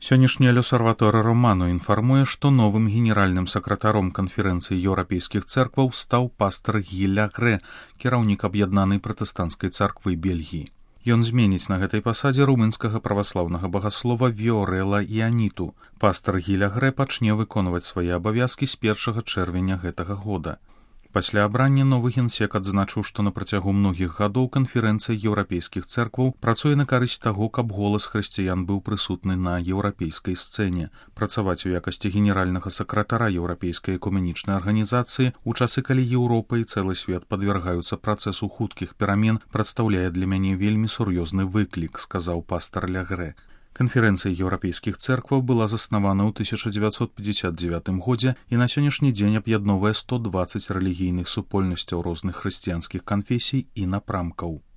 Сённяшні L'Osservatore Romano інфармуе, што новым генеральным сакратаром канферэнцыі еўрапейскіх цэркваў стаў пастар Гі Лягрэ, кіраўнік аб'яднанай пратэстанцкай царквы Бельгіі. Ён зменіць на гэтай пасадзе румынскага праваслаўнага багаслова Віорэла Іаніту. Пастар Гі Лягрэ пачне выконваць свае абавязкі з 1 чэрвеня гэтага года. Пасля абрання новы генсек адзначыў, што на працягу многіх гадоў канферэнцыя еўрапейскіх цэркваў працуе на карысць таго, каб голас хрысціян быў прысутны на еўрапейскай сцэне. Працаваць у якасці генеральнага сакратара еўрапейскай экуменічнай арганізацыі у часы, калі Еўропа і цэлы свет падвяргаюцца працэсу хуткіх перамен, прадстаўляе для мяне вельмі сур'ёзны выклік, сказаў пастар Лягрэ. Канферэнцыя еўрапейскіх цэркваў была заснавана ў 1959 годзе і на сённяшні дзень аб'ядноўвае 120 рэлігійных супольнасцяў розных хрысціянскіх канфесій і напрамкаў.